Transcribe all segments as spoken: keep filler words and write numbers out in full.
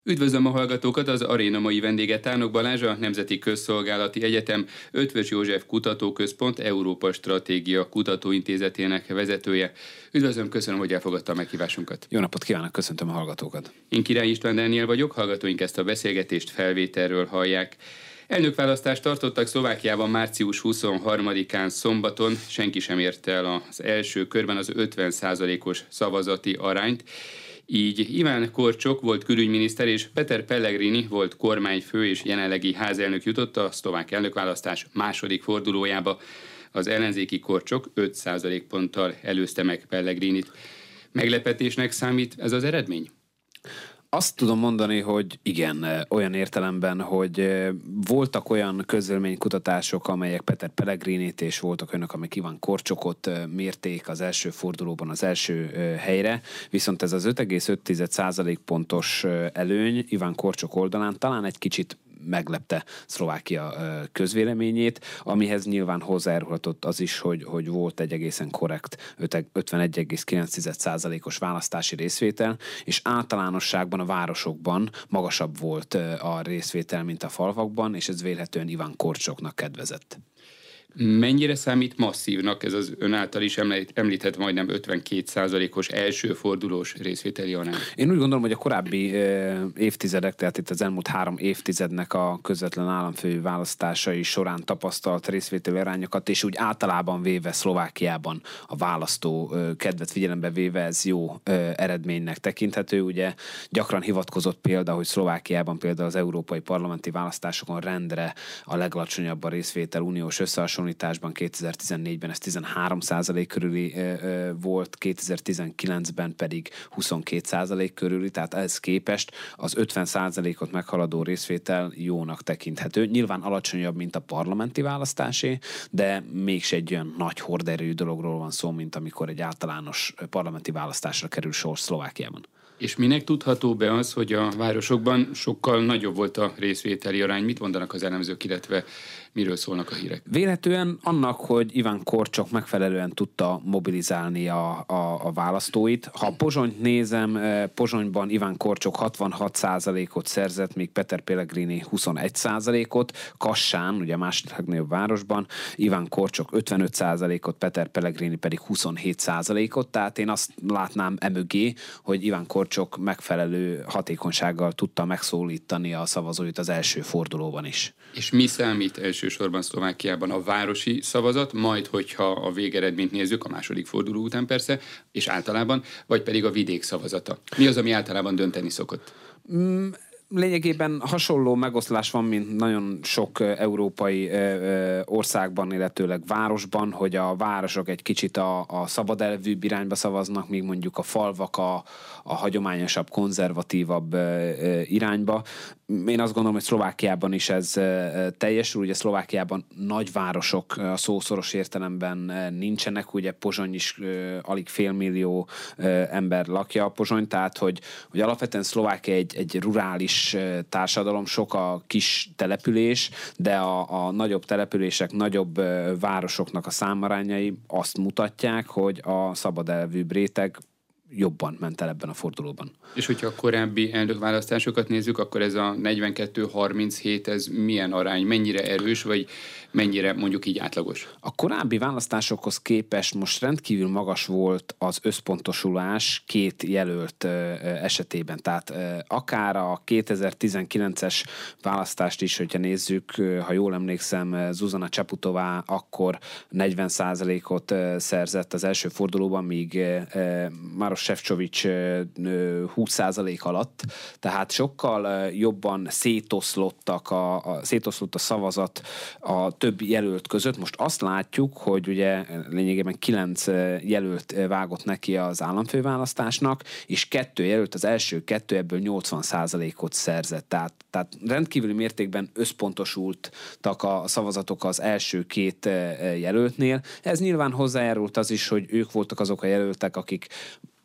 Üdvözlöm a hallgatókat, az aréna mai vendége Tárnok Balázs, a Nemzeti Közszolgálati Egyetem Eötvös József Kutatóközpont Európa Stratégia Kutatóintézetének vezetője. Üdvözlöm, köszönöm, hogy elfogadta a meghívásunkat. Jó napot kívánok, köszöntöm a hallgatókat. Én Király István Dániel vagyok, hallgatóink ezt a beszélgetést felvételről hallják. Elnökválasztást tartottak Szlovákiában március huszonharmadikán szombaton, senki sem érte el az első körben az ötven százalékos szavazati arányt. Így Iván Korcsok volt külügyminiszter és Peter Pellegrini volt kormányfő és jelenlegi házelnök jutott a szlovák elnökválasztás második fordulójába. Az ellenzéki Korcsok öt százalékponttal előzte meg Pellegrinit. Meglepetésnek számít ez az eredmény? Azt tudom mondani, hogy igen, olyan értelemben, hogy voltak olyan közvéleménykutatások, amelyek Peter Pellegrinit, és voltak olyanok, amelyek Iván Korcsokot mérték az első fordulóban az első helyre, viszont ez az öt egész öt százalékpontos előny Iván Korcsok oldalán talán egy kicsit meglepte Szlovákia közvéleményét, amihez nyilván hozzájárulhatott az is, hogy, hogy volt egy egészen korrekt ötvenegy egész kilenc százalékos választási részvétel, és általánosságban a városokban magasabb volt a részvétel, mint a falvakban, és ez vélhetően Iván Korcsoknak kedvezett. Mennyire számít masszívnak ez az ön által is említett majdnem ötvenkét százalékos elsőfordulós részvételi arány? Én úgy gondolom, hogy a korábbi évtizedek, tehát itt az elmúlt három évtizednek a közvetlen államfői választásai során tapasztalt részvételi arányokat, és úgy általában véve Szlovákiában a választó kedvet figyelembe véve ez jó eredménynek tekinthető. Ugye gyakran hivatkozott példa, hogy Szlovákiában például az európai parlamenti választásokon rendre a legalacsonyabb a részvétel uniós összehasonlításban, kétezer-tizennégyben ez tizenhárom százalék körüli volt, kétezer-tizenkilencben pedig huszonkét százalék körüli, tehát ehhez képest az ötven százalékot meghaladó részvétel jónak tekinthető. Nyilván alacsonyabb, mint a parlamenti választásé, de mégse egy olyan nagy horderejű dologról van szó, mint amikor egy általános parlamenti választásra kerül sor Szlovákiában. És minek tudható be az, hogy a városokban sokkal nagyobb volt a részvételi arány? Mit mondanak az elemzők, illetve miről szólnak a hírek? Vélhetően annak, hogy Iván Korcsok megfelelően tudta mobilizálni a, a, a választóit. Ha Pozsonyt nézem, Pozsonyban Iván Korcsok hatvanhat százalékot szerzett, míg Peter Pellegrini huszonegy százalékot. Kassán, ugye a második legnagyobb városban, Iván Korcsok ötvenöt százalékot, Peter Pellegrini pedig huszonhét százalékot. Tehát én azt látnám emögé, hogy Iván Korcsok megfelelő hatékonysággal tudta megszólítani a szavazóit az első fordulóban is. És mi számít elsősorban Szlovákiában? A városi szavazat, majd hogyha a végeredményt nézzük, a második forduló után persze, és általában, vagy pedig a vidék szavazata? Mi az, ami általában dönteni szokott? Mm. Lényegében hasonló megoszlás van, mint nagyon sok európai országban, illetőleg városban, hogy a városok egy kicsit a, a szabadelvűbb irányba szavaznak, míg mondjuk a falvak a, a hagyományosabb, konzervatívabb irányba. Én azt gondolom, hogy Szlovákiában is ez teljesül. Ugye Szlovákiában nagyvárosok a szószoros értelemben nincsenek, ugye Pozsony is alig félmillió ember lakja a Pozsony, tehát hogy, hogy alapvetően Szlovákia egy, egy rurális társadalom, sok a kis település, de a, a nagyobb települések, nagyobb városoknak a számarányai azt mutatják, hogy a szabadelvűbb réteg jobban ment el ebben a fordulóban. És hogyha a korábbi elnökválasztásokat nézzük, akkor ez a negyvenkettő harminchét, ez milyen arány? Mennyire erős, vagy mennyire mondjuk így átlagos? A korábbi választásokhoz képest most rendkívül magas volt az összpontosulás két jelölt esetében. Tehát akár a kétezer-tizenkilences választást is, hogyha nézzük, ha jól emlékszem, Zuzana Čaputová akkor negyven százalékot szerzett az első fordulóban, míg Maroš Šefčovič húsz százalék alatt, tehát sokkal jobban szétoszlottak a, a, szétoszlott a szavazat a több jelölt között. Most azt látjuk, hogy ugye lényegében kilenc jelölt vágott neki az államfőválasztásnak, és kettő jelölt, az első kettő ebből nyolcvan százalékot szerzett. Tehát, tehát rendkívüli mértékben összpontosultak a szavazatok az első két jelöltnél. Ez nyilván hozzájárult az is, hogy ők voltak azok a jelöltek, akik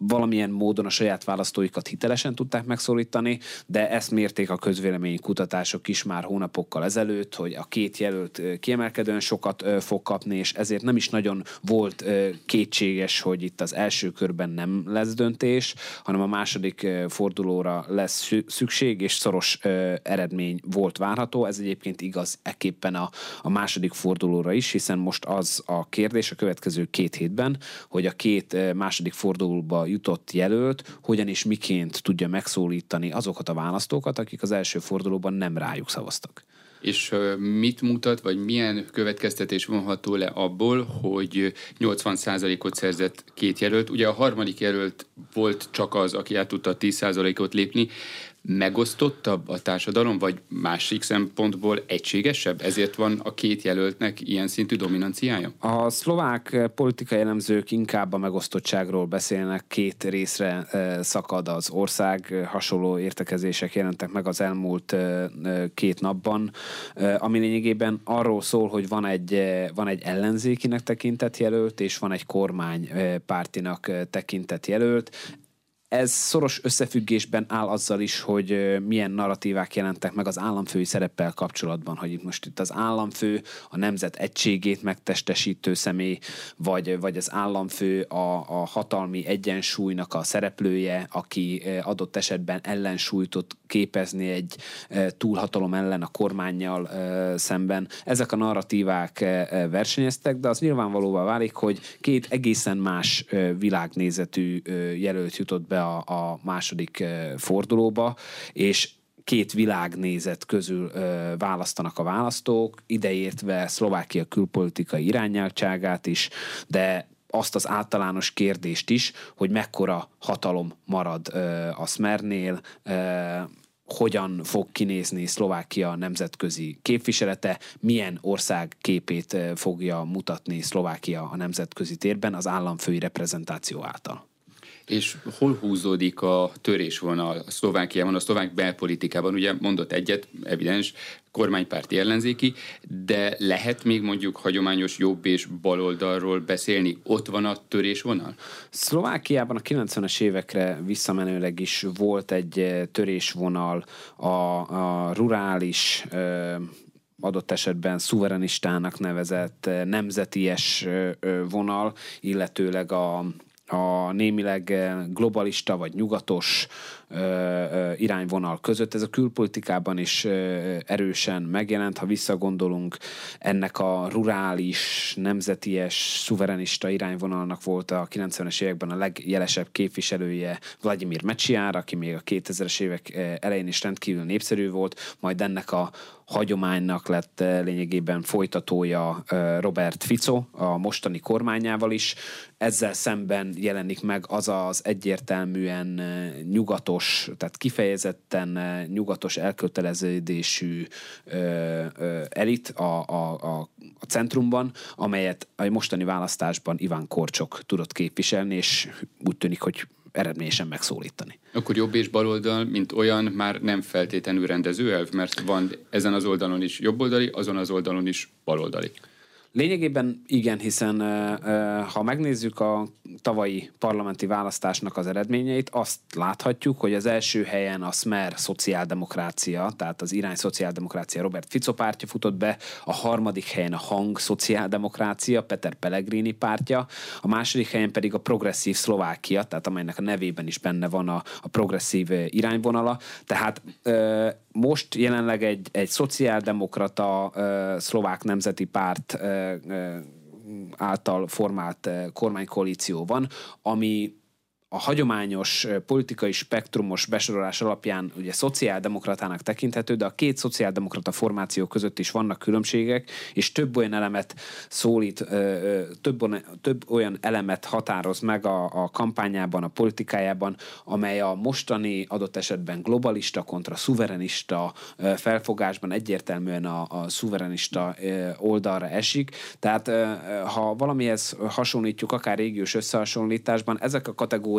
valamilyen módon a saját választóikat hitelesen tudták megszólítani, de ezt mérték a közvélemény kutatások is már hónapokkal ezelőtt, hogy a két jelölt kiemelkedően sokat fog kapni, és ezért nem is nagyon volt kétséges, hogy itt az első körben nem lesz döntés, hanem a második fordulóra lesz szükség, és szoros eredmény volt várható. Ez egyébként igaz ekképpen a, a második fordulóra is, hiszen most az a kérdés a következő két hétben, hogy a két második fordulóba jutott jelölt hogyan és miként tudja megszólítani azokat a választókat, akik az első fordulóban nem rájuk szavaztak. És mit mutat, vagy milyen következtetés vonható le abból, hogy nyolcvan százalékot szerzett két jelölt? Ugye a harmadik jelölt volt csak az, aki át tudta tíz százalékot lépni. Megosztottabb a társadalom, vagy másik szempontból egységesebb? Ezért van a két jelöltnek ilyen szintű dominanciája? A szlovák politikai elemzők inkább a megosztottságról beszélnek, két részre szakad az ország, hasonló értekezések jelentek meg az elmúlt két napban, ami lényegében arról szól, hogy van egy, van egy ellenzékinek tekintett jelölt, és van egy kormánypártinak tekintett jelölt. Ez szoros összefüggésben áll azzal is, hogy milyen narratívák jelentek meg az államfői szereppel kapcsolatban, hogy itt most itt az államfő a nemzet egységét megtestesítő személy, vagy, vagy az államfő a, a hatalmi egyensúlynak a szereplője, aki adott esetben ellensúlyt tud képezni egy túlhatalom ellen a kormánnyal szemben. Ezek a narratívák versenyeztek, de az nyilvánvalóvá válik, hogy két egészen más világnézetű jelölt jutott be a, a második fordulóba, és két világnézet közül ö, választanak a választók, ideértve Szlovákia külpolitikai irányeltságát is, de azt az általános kérdést is, hogy mekkora hatalom marad ö, a Smernél, ö, hogyan fog kinézni Szlovákia nemzetközi képviselete, milyen ország képét fogja mutatni Szlovákia a nemzetközi térben az államfői reprezentáció által. És hol húzódik a törésvonal a Szlovákiában, a szlovák belpolitikában? Ugye mondott egyet, evidens, kormánypárti ellenzéki, de lehet még mondjuk hagyományos jobb és baloldalról beszélni? Ott van a törésvonal? Szlovákiában a kilencvenes évekre visszamenőleg is volt egy törésvonal a, a rurális adott esetben szuverenistának nevezett nemzeties vonal, illetőleg a a némileg globalista vagy nyugatos ö, ö, irányvonal között. Ez a külpolitikában is ö, erősen megjelent, ha visszagondolunk, ennek a rurális, nemzeties, szuverenista irányvonalnak volt a kilencvenes években a legjelesebb képviselője Vladimir Mečiar, aki még a kétezres évek elején is rendkívül népszerű volt, majd ennek a hagyománynak lett lényegében folytatója Robert Fico a mostani kormányával is. Ezzel szemben jelenik meg az az egyértelműen nyugatos, tehát kifejezetten nyugatos elköteleződésű elit a, a, a, a centrumban, amelyet a mostani választásban Iván Korcsok tudott képviselni, és úgy tűnik, hogy eredményesen megszólítani. Akkor jobb és baloldal, mint olyan, már nem feltétlenül rendező elv, mert van ezen az oldalon is jobboldali, azon az oldalon is baloldali. Lényegében igen, hiszen ha megnézzük a tavalyi parlamenti választásnak az eredményeit, azt láthatjuk, hogy az első helyen a Smer szociáldemokrácia, tehát az irány szociáldemokrácia Robert Fico pártja futott be, a harmadik helyen a Hang szociáldemokrácia, Peter Pellegrini pártja, a második helyen pedig a progresszív Szlovákia, tehát amelynek a nevében is benne van a, a progresszív irányvonala. Tehát most jelenleg egy, egy szociáldemokrata uh, szlovák nemzeti párt uh, uh, által formált uh, kormánykoalíció van, ami a hagyományos politikai spektrumos besorolás alapján ugye szociáldemokratának tekinthető, de a két szociáldemokrata formáció között is vannak különbségek, és több olyan elemet szólít, több, több olyan elemet határoz meg a, a kampányában, a politikájában, amely a mostani adott esetben globalista kontra szuverenista felfogásban egyértelműen a, a szuverenista oldalra esik. Tehát ha valamihez hasonlítjuk, akár régiós összehasonlításban, ezek a kategóriák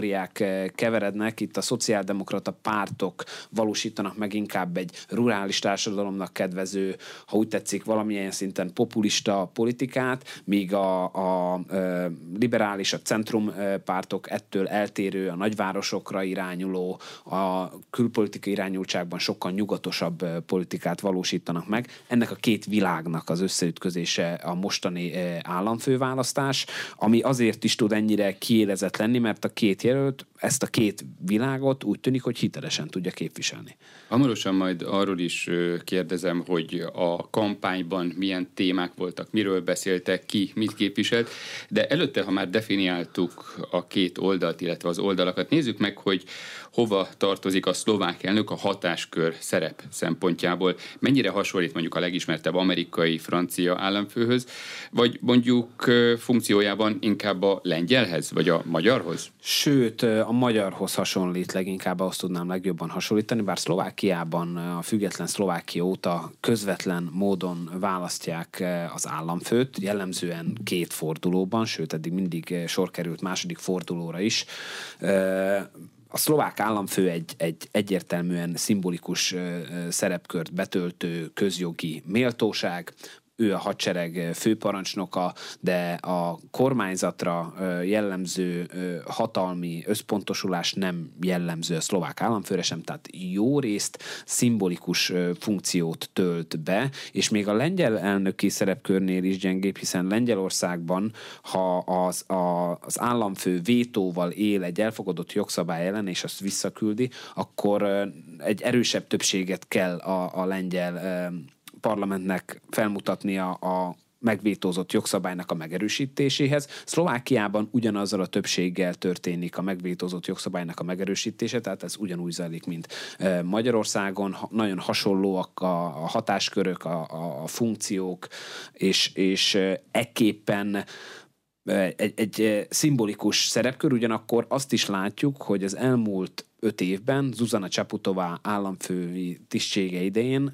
kategóriák keverednek, itt a szociáldemokrata pártok valósítanak meg inkább egy rurális társadalomnak kedvező, ha úgy tetszik, valamilyen szinten populista politikát, míg a, a, a liberális, a centrum pártok ettől eltérő, a nagyvárosokra irányuló, a külpolitikai irányultságban sokkal nyugatosabb politikát valósítanak meg. Ennek a két világnak az összeütközése a mostani államfőválasztás, ami azért is tud ennyire kiélezett lenni, mert a két jelölt ezt a két világot úgy tűnik, hogy hitelesen tudja képviselni. Hamarosan majd arról is kérdezem, hogy a kampányban milyen témák voltak, miről beszéltek, ki mit képviselt, de előtte, ha már definiáltuk a két oldalt, illetve az oldalakat, nézzük meg, hogy hova tartozik a szlovák elnök a hatáskör szerep szempontjából. Mennyire hasonlít mondjuk a legismertebb amerikai, francia államfőhöz, vagy mondjuk funkciójában inkább a lengyelhez, vagy a magyarhoz? Sőt, a magyarhoz hasonlít leginkább, azt tudnám legjobban hasonlítani, bár Szlovákiában a független Szlovákia óta közvetlen módon választják az államfőt, jellemzően két fordulóban, sőt, eddig mindig sor került második fordulóra is. A szlovák államfő egy, egy egyértelműen szimbolikus szerepkört betöltő közjogi méltóság, ő a hadsereg főparancsnoka, de a kormányzatra jellemző hatalmi összpontosulás nem jellemző a szlovák államfőre sem, tehát jó részt szimbolikus funkciót tölt be, és még a lengyel elnöki szerepkörnél is gyengébb, hiszen Lengyelországban, ha az, a, az államfő vétóval él egy elfogadott jogszabály ellen, és azt visszaküldi, akkor egy erősebb többséget kell a, a lengyel parlamentnek felmutatnia a megvétózott jogszabálynak a megerősítéséhez. Szlovákiában ugyanazzal a többséggel történik a megvétózott jogszabálynak a megerősítése, tehát ez ugyanúgy zajlik, mint Magyarországon. Nagyon hasonlóak a hatáskörök, a, a funkciók, és, és ekképpen egy, egy szimbolikus szerepkör, ugyanakkor azt is látjuk, hogy az elmúlt öt évben Zuzana Čaputová államfői tisztsége idején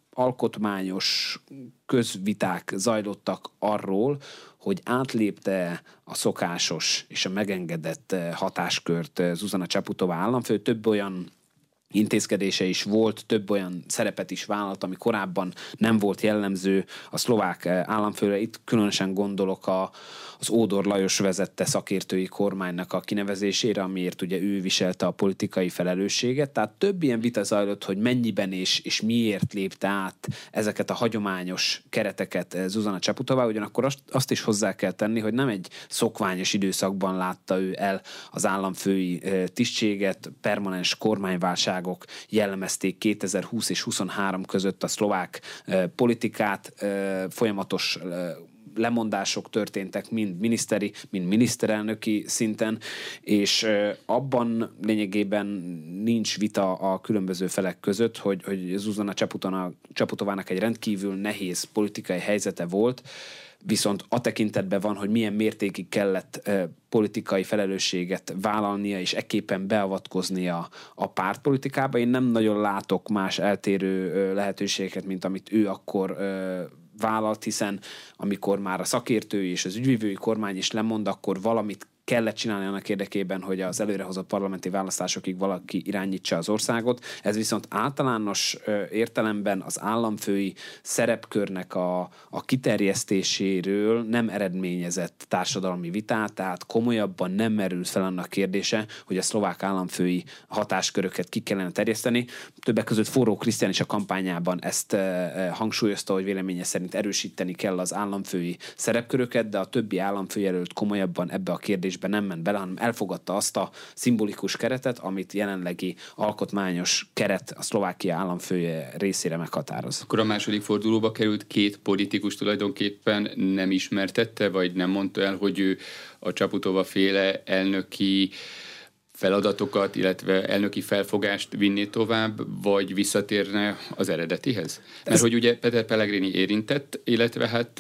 alkotmányos közviták zajlottak arról, hogy átlépte a szokásos és a megengedett hatáskört Zuzana Čaputová államfő. Több olyan intézkedése is volt, több olyan szerepet is vállalt, ami korábban nem volt jellemző a szlovák államfőre. Itt különösen gondolok a, az Ódor Lajos vezette szakértői kormánynak a kinevezésére, amiért ugye ő viselte a politikai felelősséget. Tehát több ilyen vita zajlott, hogy mennyiben és, és miért lépte át ezeket a hagyományos kereteket Zuzana Čaputová, ugyanakkor azt, azt is hozzá kell tenni, hogy nem egy szokványos időszakban látta ő el az államfői tisztséget, permanens kormányválságok jellemezték kétezer-húsz és huszonhárom között a szlovák politikát, folyamatos lemondások történtek mind miniszteri, mind miniszterelnöki szinten, és abban lényegében nincs vita a különböző felek között, hogy, hogy Zuzana Čaputovának egy rendkívül nehéz politikai helyzete volt, viszont a tekintetben van, hogy milyen mértékig kellett e, politikai felelősséget vállalnia, és ekképpen beavatkoznia a pártpolitikába. Én nem nagyon látok más eltérő e, lehetőségeket, mint amit ő akkor e, vállalt, hiszen amikor már a szakértői és az ügyvívői kormány is lemond, akkor valamit kellett csinálni annak érdekében, hogy az előrehozott parlamenti választásokig valaki irányítsa az országot. Ez viszont általános értelemben az államfői szerepkörnek a, a kiterjesztéséről nem eredményezett társadalmi vitát, tehát komolyabban nem merült fel annak kérdése, hogy a szlovák államfői hatásköröket ki kellene terjeszteni. Többek között Forró Krisztián is a kampányában ezt hangsúlyozta, hogy véleménye szerint erősíteni kell az államfői szerepköröket, de a többi államfőjelölt komolyabban ebbe a kérdésbe nem ment bele, hanem elfogadta azt a szimbolikus keretet, amit jelenlegi alkotmányos keret a Szlovákia államfője részére meghatároz. Akkor a második fordulóba került két politikus tulajdonképpen nem ismertette, vagy nem mondta el, hogy ő a Čaputová féle elnöki feladatokat, illetve elnöki felfogást vinné tovább, vagy visszatérne az eredetihez? Mert Ez... hogy ugye Peter Pellegrini érintett, illetve hát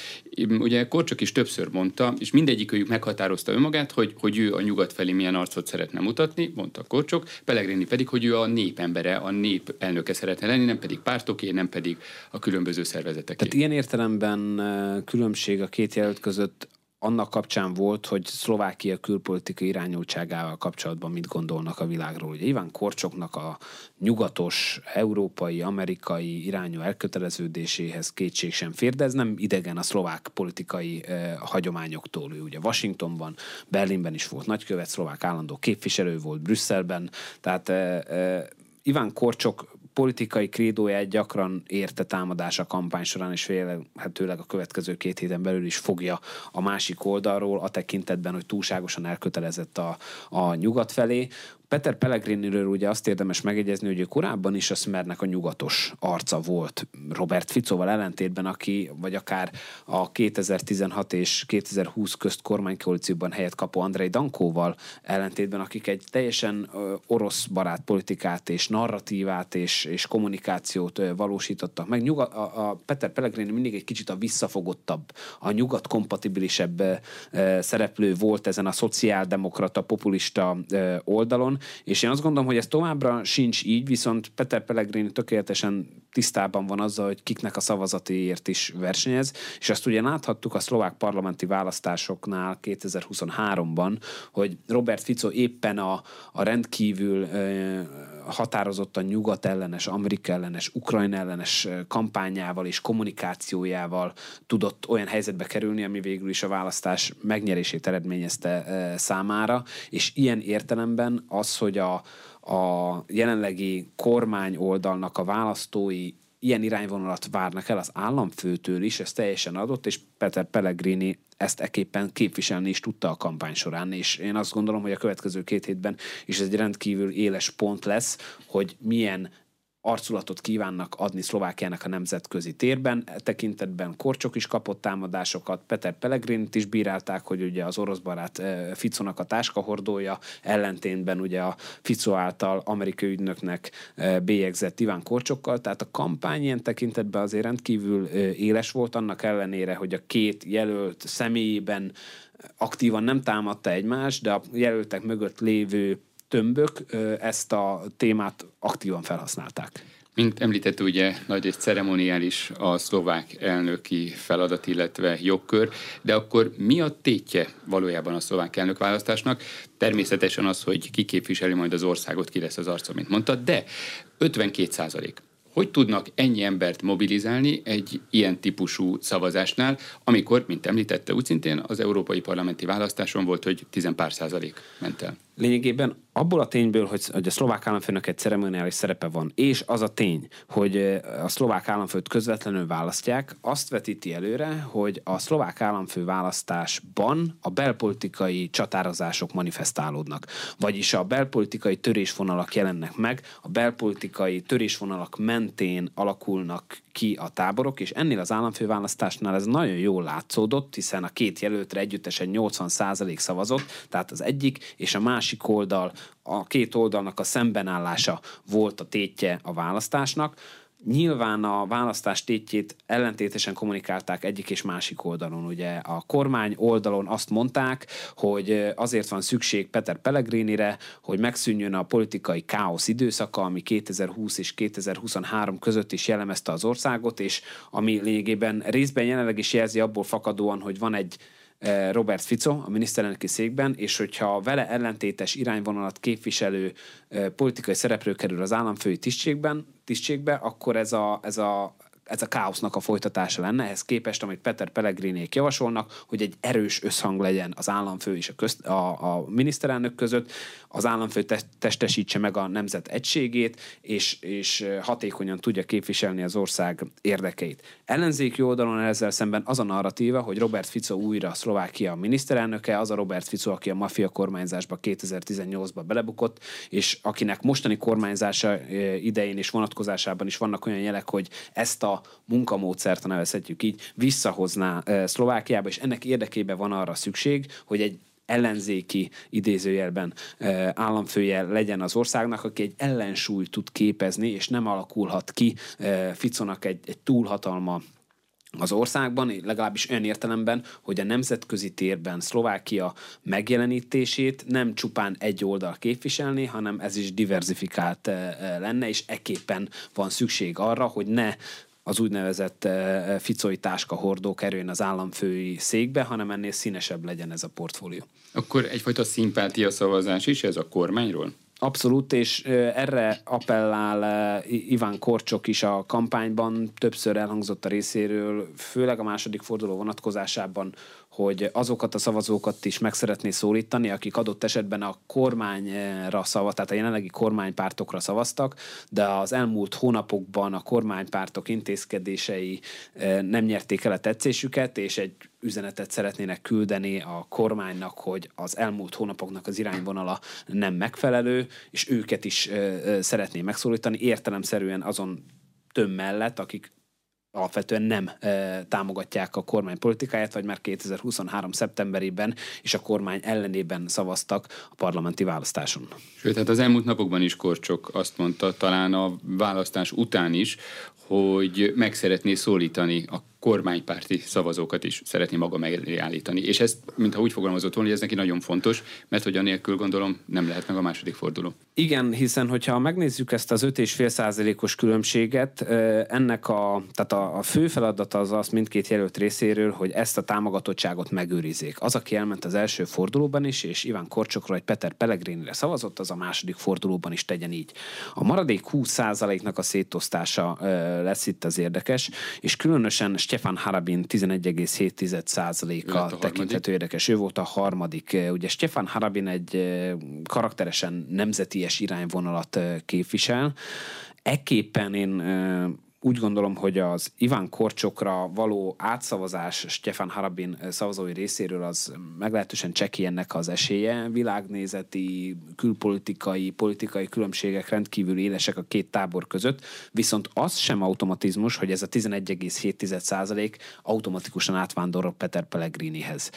ugye Korcsok is többször mondta, és mindegyikőjük meghatározta önmagát, hogy, hogy ő a nyugat felé milyen arcot szeretne mutatni, mondta Korcsok, Pellegrini pedig, hogy ő a nép embere, a nép elnöke szeretne lenni, nem pedig pártoké, nem pedig a különböző szervezeteké. Tehát ilyen értelemben különbség a két jelölt között annak kapcsán volt, hogy Szlovákia külpolitikai irányultságával kapcsolatban mit gondolnak a világról. Ugye Iván Korcsoknak a nyugatos, európai, amerikai irányú elköteleződéséhez kétség sem fér, de ez nem idegen a szlovák politikai eh, hagyományoktól. Ő ugye Washingtonban, Berlinben is volt nagykövet, szlovák állandó képviselő volt Brüsszelben, tehát eh, eh, Iván Korcsok politikai krédóját gyakran érte támadás a kampány során, és vélhetőleg a következő két héten belül is fogja a másik oldalról, a tekintetben, hogy túlságosan elkötelezett a, a nyugat felé. Peter Pellegriniről ugye azt érdemes megjegyezni, hogy ő korábban is a Smernek a nyugatos arca volt Robert Ficóval ellentétben, aki, vagy akár a kétezer-tizenhat és kétezer-húsz közt kormánykoalícióban helyet kapó Andrej Dankóval ellentétben, akik egy teljesen orosz barát politikát és narratívát és, és kommunikációt valósítottak meg. Nyugat, a, a Peter Pellegrini mindig egy kicsit a visszafogottabb, a nyugat kompatibilisebb szereplő volt ezen a szociáldemokrata, populista oldalon, és én azt gondolom, hogy ez továbbra sincs így, viszont Peter Pellegrini tökéletesen tisztában van azzal, hogy kiknek a szavazatéért is versenyez, és azt ugye láthattuk a szlovák parlamenti választásoknál kétezer-huszonháromban, hogy Robert Fico éppen a, a rendkívül e, határozottan nyugat ellenes, Amerika ellenes, Ukrajna ellenes kampányával és kommunikációjával tudott olyan helyzetbe kerülni, ami végül is a választás megnyerését eredményezte e, számára, és ilyen értelemben az, hogy a, a jelenlegi kormány oldalnak a választói ilyen irányvonalat várnak el az államfőtől is, ez teljesen adott, és Peter Pellegrini ezt ekképpen képviselni is tudta a kampány során, és én azt gondolom, hogy a következő két hétben is ez egy rendkívül éles pont lesz, hogy milyen arculatot kívánnak adni Szlovákiának a nemzetközi térben. E tekintetben Korcsok is kapott támadásokat, Peter Pellegrinit is bírálták, hogy ugye az orosz barát Ficónak a táskahordója, ellentétben ugye a Ficó által amerikai ügynöknek bélyegzett Iván Korcsokkal, tehát a kampány ilyen tekintetben azért rendkívül éles volt, annak ellenére, hogy a két jelölt személyében aktívan nem támadta egymást, de a jelöltek mögött lévő tömbök ezt a témát aktívan felhasználták. Mint említett, ugye nagyrészt ceremoniális a szlovák elnöki feladat, illetve jogkör, de akkor mi a tétje valójában a szlovák elnökválasztásnak? Természetesen az, hogy ki képviseli majd az országot, ki lesz az arca, mint mondtad, de ötvenkét százalék. Hogy tudnak ennyi embert mobilizálni egy ilyen típusú szavazásnál, amikor, mint említette, úgy szintén az európai parlamenti választáson volt, hogy tizenpár százalék ment el? Lényegében abból a tényből, hogy, hogy a szlovák államfőnek egy ceremoniális szerepe van, és az a tény, hogy a szlovák államfőt közvetlenül választják, azt vetíti előre, hogy a szlovák államfő választásban a belpolitikai csatározások manifestálódnak. Vagyis a belpolitikai törésvonalak jelennek meg, a belpolitikai törésvonalak mentén alakulnak ki a táborok, és ennél az államfőválasztásnál ez nagyon jól látszódott, hiszen a két jelöltre együttesen nyolcvan százalék szavazott, tehát az egyik és a másik oldal, a két oldalnak a szembenállása volt a tétje a választásnak. Nyilván a választás tétjét ellentétesen kommunikálták egyik és másik oldalon. Ugye a kormány oldalon azt mondták, hogy azért van szükség Peter Pellegrinire, hogy megszűnjön a politikai káosz időszaka, ami kétezer-húsz és kétezer-huszonhárom között is jellemezte az országot, és ami lényegében részben jelenleg is jelzi abból fakadóan, hogy van egy Robert Fico a miniszterelnöki székben, és hogyha vele ellentétes irányvonalat képviselő politikai szereplő kerül az államfői tisztségben, tisztségbe, akkor ez a, ez a ez a káosznak a folytatása lenne, ehhez képest, amit Peter Pellegrinék javasolnak, hogy egy erős összhang legyen az államfő és a, közt, a, a miniszterelnök között, az államfő te, testesítse meg a nemzet egységét, és, és hatékonyan tudja képviselni az ország érdekeit. Ellenzéki oldalon ezzel szemben az a narratíva, hogy Robert Fico újra Szlovákia miniszterelnöke, az a Robert Fico, aki a maffia kormányzásba kétezer-tizennyolcban belebukott, és akinek mostani kormányzása idején és vonatkozásában is vannak olyan jelek, hogy ezt a munkamódszert, ha nevezhetjük így, visszahozná Szlovákiába, és ennek érdekében van arra szükség, hogy egy ellenzéki idézőjelben államfője legyen az országnak, aki egy ellensúlyt tud képezni, és nem alakulhat ki Ficónak egy, egy túlhatalma az országban, legalábbis olyan értelemben, hogy a nemzetközi térben Szlovákia megjelenítését nem csupán egy oldal képviselni, hanem ez is diverzifikált lenne, és ekképpen van szükség arra, hogy ne az úgynevezett ficói táskahordó kerüljön az államfői székbe, hanem ennél színesebb legyen ez a portfólió. Akkor egyfajta szimpátia szavazás is ez a kormányról? Abszolút, és erre appellál Iván Korcsok is a kampányban, többször elhangzott a részéről, főleg a második forduló vonatkozásában, hogy azokat a szavazókat is meg szeretné szólítani, akik adott esetben a kormányra szavaztak, tehát a jelenlegi kormánypártokra szavaztak, de az elmúlt hónapokban a kormánypártok intézkedései nem nyerték el a tetszésüket, és egy üzenetet szeretnének küldeni a kormánynak, hogy az elmúlt hónapoknak az irányvonala nem megfelelő, és őket is szeretné megszólítani, értelemszerűen azon több mellett, akik alapvetően nem e, támogatják a kormány politikáját, vagy már kétezer-huszonhárom szeptemberében és a kormány ellenében szavaztak a parlamenti választáson. Sőt, hát az elmúlt napokban is Korcsok azt mondta, talán a választás után is, hogy meg szeretné szólítani a kormánypárti szavazókat is, szeretné maga megállítani. És ezt, mintha úgy fogalmazott volna, hogy ez neki nagyon fontos, mert hogy anélkül gondolom nem lehet meg a második forduló. Igen, hiszen hogyha megnézzük ezt az öt egész öt százalékos különbséget, ennek a, tehát a, a fő feladata az az mindkét jelölt részéről, hogy ezt a támogatottságot megőrizzék. Az, aki elment az első fordulóban is, és Iván Korcsokra vagy Peter Pellegrinire szavazott, az a második fordulóban is tegyen így. A maradék húsz százaléknak a szétosztása lesz itt az érdekes, és különösen Stefan Harabin tizenegy egész hét százaléka tekinthető érdekes. Ő volt a harmadik. Ugye Stefan Harabin egy karakteresen nemzeties irányvonalat képvisel. Ekképpen én úgy gondolom, hogy az Iván Korcsokra való átszavazás Stefan Harabin szavazói részéről az meglehetősen csekély ennek az esélye. Világnézeti, külpolitikai, politikai különbségek rendkívül élesek a két tábor között, viszont az sem automatizmus, hogy ez a tizenegy egész hét százalék automatikusan átvándorol Peter Pellegrinihez.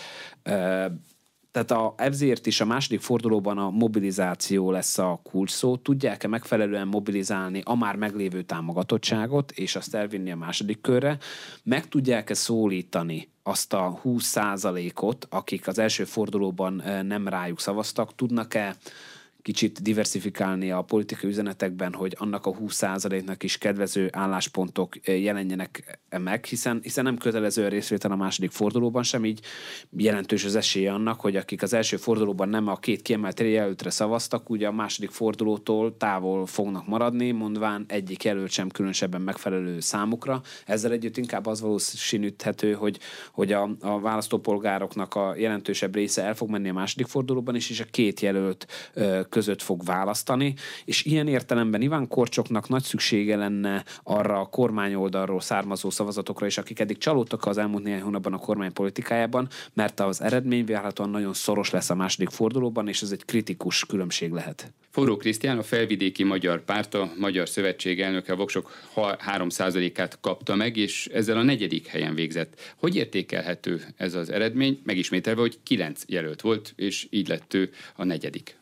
Tehát a, ezért is a második fordulóban a mobilizáció lesz a kulcs szó. Tudják-e megfelelően mobilizálni a már meglévő támogatottságot, és azt elvinni a második körre? Meg tudják-e szólítani azt a húsz százalékot, akik az első fordulóban nem rájuk szavaztak? Tudnak-e kicsit diversifikálni a politikai üzenetekben, hogy annak a húsz százaléknak is kedvező álláspontok jelenjenek meg, hiszen, hiszen nem kötelező a részvétel a második fordulóban sem, így jelentős az esélye annak, hogy akik az első fordulóban nem a két kiemelt jelöltre szavaztak, ugye a második fordulótól távol fognak maradni, mondván egyik jelölt sem különösebben megfelelő számukra. Ezzel együtt inkább az valószínűthető, hogy, hogy a, a választópolgároknak a jelentősebb része el fog menni a második fordulóban is, és a két jelölt között fog választani, és ilyen értelemben Iván Korcsoknak nagy szüksége lenne arra a kormányoldalról származó szavazatokra is, akik eddig csalódtak az elmúlt néhány hónapban a kormány politikájában, mert az eredmény várhatóan nagyon szoros lesz a második fordulóban, és ez egy kritikus különbség lehet. Forró Krisztián, a Felvidéki Magyar Párt, a Magyar Szövetség elnöke a voksok három százalékát kapta meg, és ezzel a negyedik helyen végzett. Hogy értékelhető ez az eredmény? Megismételve, hogy kilenc jelölt volt, és így lett ő a negyedik.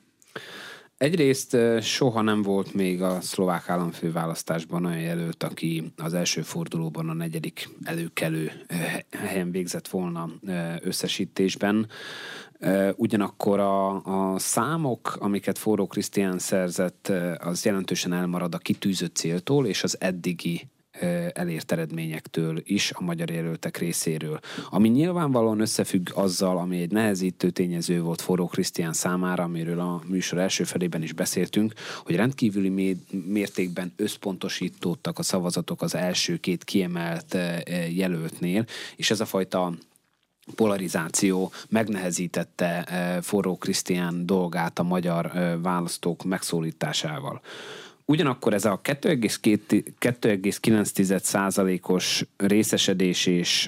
Egyrészt soha nem volt még a szlovák államfőválasztásban olyan jelölt, aki az első fordulóban a negyedik előkelő helyen végzett volna összesítésben. Ugyanakkor a, a számok, amiket Forró Krisztián szerzett, az jelentősen elmarad a kitűzött céltól és az eddigi elért eredményektől is a magyar jelöltek részéről. Ami nyilvánvalóan összefügg azzal, ami egy nehezítő tényező volt Forró Krisztián számára, amiről a műsor első felében is beszéltünk, hogy rendkívüli mértékben összpontosítódtak a szavazatok az első két kiemelt jelöltnél, és ez a fajta polarizáció megnehezítette Forró Krisztián dolgát a magyar választók megszólításával. Ugyanakkor ez a kettő egész kilenc százalékos részesedés és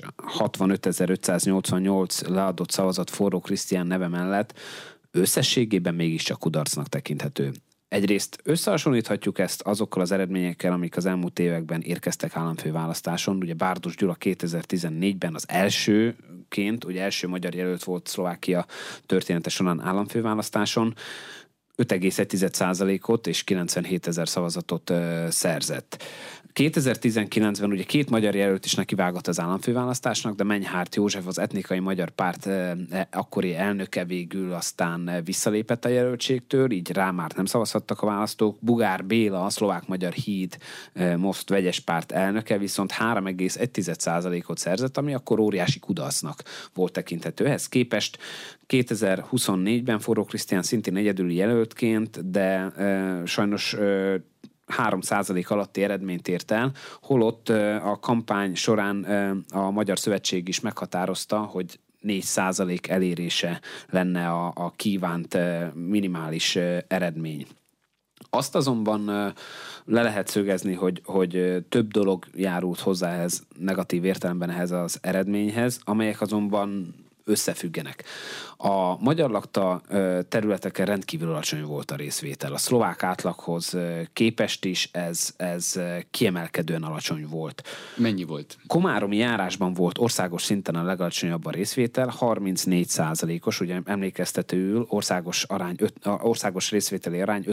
hatvanötezer-ötszáznyolcvannyolc leadott szavazat Forró Krisztián neve mellett összességében mégiscsak kudarcnak tekinthető. Egyrészt összehasonlíthatjuk ezt azokkal az eredményekkel, amik az elmúlt években érkeztek államfőválasztáson. Ugye Bárdos Gyula kétezer-tizennégyben az elsőként, ugye első magyar jelölt volt Szlovákia története során államfőválasztáson, öt egész egy százalékot és kilencvenhétezer szavazatot ö, szerzett. kétezer-tizenkilencben ugye két magyar jelölt is nekivágott az államfőválasztásnak, de Menyhárt József, az etnikai magyar párt akkori elnöke végül aztán visszalépett a jelöltségtől, így rá már nem szavazhattak a választók. Bugár Béla, a Szlovák-Magyar Híd Most vegyes párt elnöke viszont három egész egy százalékot szerzett, ami akkor óriási kudarcnak volt tekinthető. Ehhez képest kétezer-huszonnégyben Forró Krisztián szintén egyedüli jelöltként, de e, sajnos e, három százalék alatti eredményt ért el, holott a kampány során a Magyar Szövetség is meghatározta, hogy négy százalék elérése lenne a, a kívánt minimális eredmény. Azt azonban le lehet szögezni, hogy, hogy több dolog járult hozzá ehhez, negatív értelemben ehhez az eredményhez, amelyek azonban összefüggenek. A magyar lakta területeken rendkívül alacsony volt a részvétel. A szlovák átlaghoz képest is ez, ez kiemelkedően alacsony volt. Mennyi volt? Komáromi járásban volt országos szinten a legalacsonyabb a részvétel, harmincnégy százalékos, ugye emlékeztetőül országos, arány, országos részvételi arány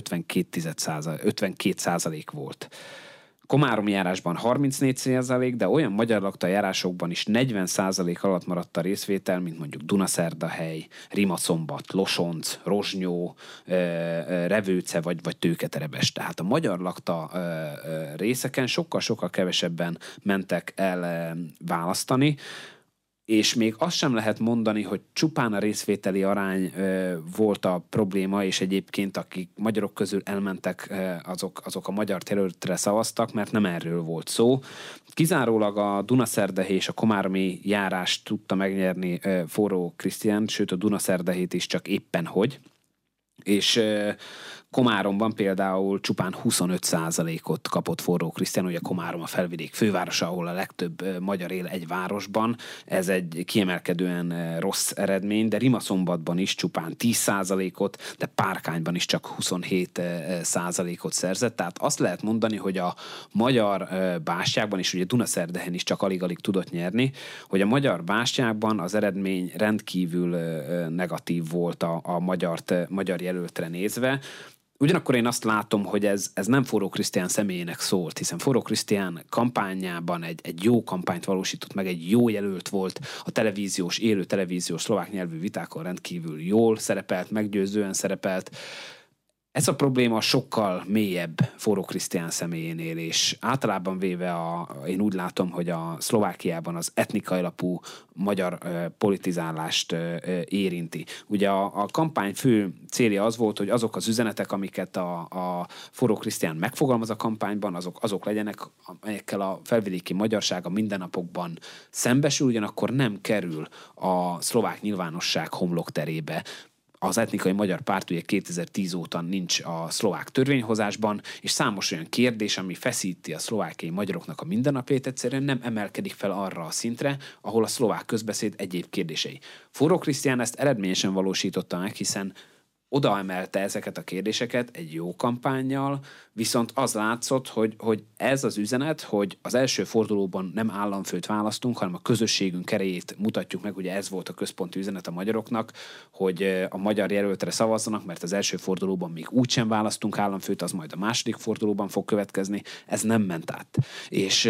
ötvenkét százalék volt. Komáromi járásban harmincnégy százalék, de olyan magyar lakta járásokban is negyven százalék alatt maradt a részvétel, mint mondjuk Dunaszerdahely, Rimaszombat, Losonc, Rozsnyó, Revőce vagy, vagy Tőketerebes. Tehát a magyar lakta részeken sokkal-sokkal kevesebben mentek el választani, és még azt sem lehet mondani, hogy csupán a részvételi arány ö, volt a probléma, és egyébként akik magyarok közül elmentek, ö, azok, azok a magyar jelöltre szavaztak, mert nem erről volt szó. Kizárólag a Dunaszerdahely és a komáromi járást tudta megnyerni ö, Forró Krisztián, sőt a Dunaszerdahelyt is csak éppen hogy. És ö, Komáromban például csupán huszonöt százalékot kapott Forró Krisztián, ugye Komárom a felvidék fővárosa, ahol a legtöbb magyar él egy városban. Ez egy kiemelkedően rossz eredmény, de Rimaszombatban is csupán tíz százalékot, de Párkányban is csak huszonhét százalékot szerzett. Tehát azt lehet mondani, hogy a magyar bástyákban, és ugye Dunaszerdehen is csak alig-alig tudott nyerni, hogy a magyar bástyákban az eredmény rendkívül negatív volt a, a magyar, magyar jelöltre nézve. Ugyanakkor én azt látom, hogy ez, ez nem Forró Krisztián személyének szólt, hiszen Forró Krisztián kampányában egy, egy jó kampányt valósított meg, egy jó jelölt volt, a televíziós, élő televíziós szlovák nyelvű vitákon rendkívül jól szerepelt, meggyőzően szerepelt. Ez a probléma sokkal mélyebb Forró Krisztián személyénél, és általában véve a, én úgy látom, hogy a Szlovákiában az etnikai alapú magyar ö, politizálást ö, érinti. Ugye a, a kampány fő célja az volt, hogy azok az üzenetek, amiket a, a Forró Krisztián megfogalmaz a kampányban, azok, azok legyenek, amelyekkel a felvidéki magyarság a mindennapokban szembesül, ugyanakkor nem kerül a szlovák nyilvánosság homlokterébe. Az etnikai magyar párt ugye kétezer-tíz óta nincs a szlovák törvényhozásban, és számos olyan kérdés, ami feszíti a szlovákiai magyaroknak a mindennapját, egyszerűen nem emelkedik fel arra a szintre, ahol a szlovák közbeszéd egyéb kérdései. Forró Krisztián ezt eredményesen valósította meg, hiszen oda emelte ezeket a kérdéseket egy jó kampánnyal, viszont az látszott, hogy, hogy ez az üzenet, hogy az első fordulóban nem államfőt választunk, hanem a közösségünk erejét mutatjuk meg, ugye ez volt a központi üzenet a magyaroknak, hogy a magyar jelöltre szavazzanak, mert az első fordulóban még úgysem választunk államfőt, az majd a második fordulóban fog következni, ez nem ment át. És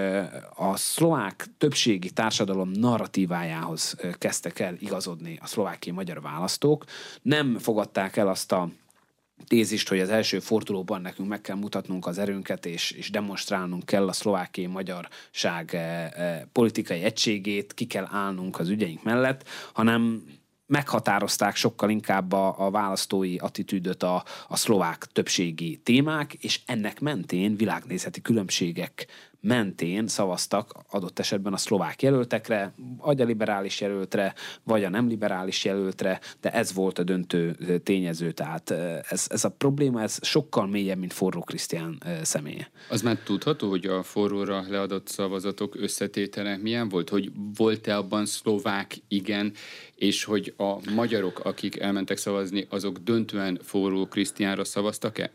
a szlovák többségi társadalom narratívájához kezdtek el igazodni a szlovákiai magyar választók, nem fogadták el azt a tézist, hogy az első fordulóban nekünk meg kell mutatnunk az erőnket, és, és demonstrálnunk kell a szlovákiai magyarság eh, eh, politikai egységét, ki kell állnunk az ügyeink mellett, hanem meghatározták sokkal inkább a, a választói attitűdöt a, a szlovák többségi témák, és ennek mentén világnézeti különbségek mentén szavaztak adott esetben a szlovák jelöltekre, vagy a liberális jelöltre, vagy a nem liberális jelöltre, de ez volt a döntő tényező, tehát ez, ez a probléma, ez sokkal mélyebb, mint Forró Krisztián személye. Az már tudható, hogy a forróra leadott szavazatok összetétele milyen volt? Hogy volt-e abban szlovák igen, és hogy a magyarok, akik elmentek szavazni, azok döntően Forró Krisztiánra szavaztak-e?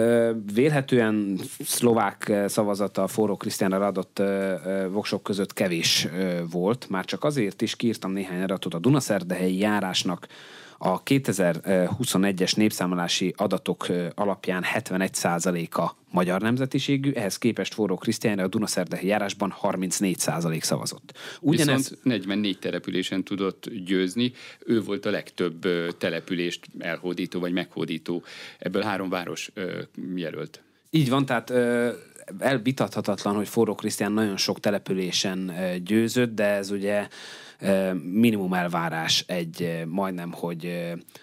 Vélhetően szlovák szavazata a Forró Krisztiánra adott voksok között kevés volt, már csak azért is kiírtam néhány adatot a Dunaszerdahelyi járásnak. A kétezer-huszonegyes népszámolási adatok alapján hetvenegy százaléka magyar nemzetiségű, ehhez képest Forró Krisztiánra a Dunaszerdahelyi járásban harmincnégy százalék szavazott. Ugyanez... Viszont negyvennégy településen tudott győzni, ő volt a legtöbb települést elhódító vagy meghódító, ebből három város jelölt. Így van, tehát elvitathatatlan, hogy Forró Krisztián nagyon sok településen győzött, de ez ugye minimum elvárás egy majdnem, hogy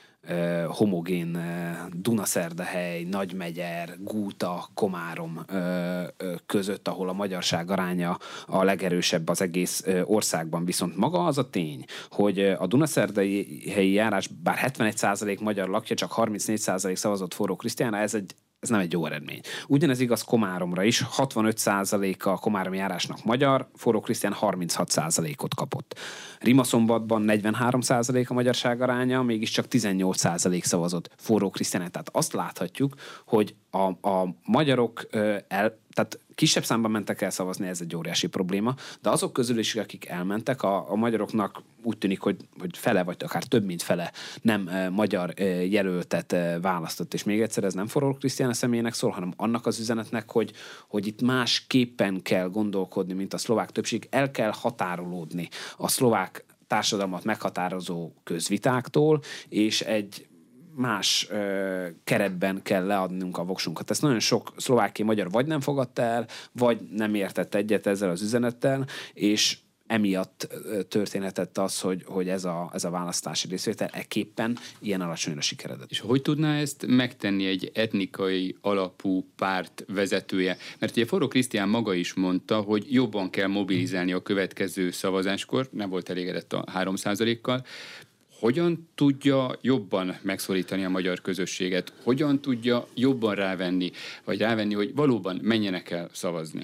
homogén Dunaszerdahely, Nagymegyer, Gúta, Komárom között, ahol a magyarság aránya a legerősebb az egész országban. Viszont maga az a tény, hogy a Dunaszerdahelyi járás bár hetvenegy százalék magyar lakja, csak harmincnégy százalék szavazott Forró Krisztiánra, ez egy Ez nem egy jó eredmény. Ugyanez igaz Komáromra is, hatvanöt százaléka a komáromi járásnak magyar, Forró Krisztián harminchat százalékot kapott. Rimaszombatban negyvenhárom százalék a magyarság aránya, mégiscsak tizennyolc százalék szavazott Forró Krisztián. Tehát azt láthatjuk, hogy a, a magyarok el, tehát kisebb számban mentek el szavazni, ez egy óriási probléma, de azok közül is, akik elmentek, a, a magyaroknak úgy tűnik, hogy, hogy fele, vagy akár több, mint fele nem e, magyar e, jelöltet e, választott. És még egyszer, ez nem Forró Krisztián személyének szól, hanem annak az üzenetnek, hogy, hogy itt másképpen kell gondolkodni, mint a szlovák többség. El kell határolódni a szlovák társadalmat meghatározó közvitáktól, és egy más ö, keretben kell leadnunk a voksunkat. Ezt nagyon sok szlovákiai magyar vagy nem fogadta el, vagy nem értett egyet ezzel az üzenettel, és emiatt történhetett az, hogy, hogy ez, a, ez a választási részvétel ekképpen ilyen alacsonyra sikeredett. És hogy tudná ezt megtenni egy etnikai alapú párt vezetője? Mert ugye Forró Krisztián maga is mondta, hogy jobban kell mobilizálni a következő szavazáskor, nem volt elégedett a három százalékkal. Hogyan tudja jobban megszólítani a magyar közösséget? Hogyan tudja jobban rávenni, vagy rávenni, hogy valóban menjenek el szavazni?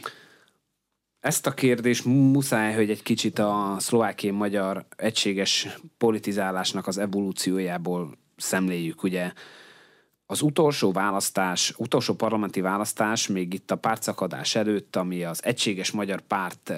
Ezt a kérdést muszáj, hogy egy kicsit a szlovákiai-magyar egységes politizálásnak az evolúciójából szemléljük. Ugye az utolsó választás, utolsó parlamenti választás még itt a pártszakadás előtt, ami az Egységes Magyar Párt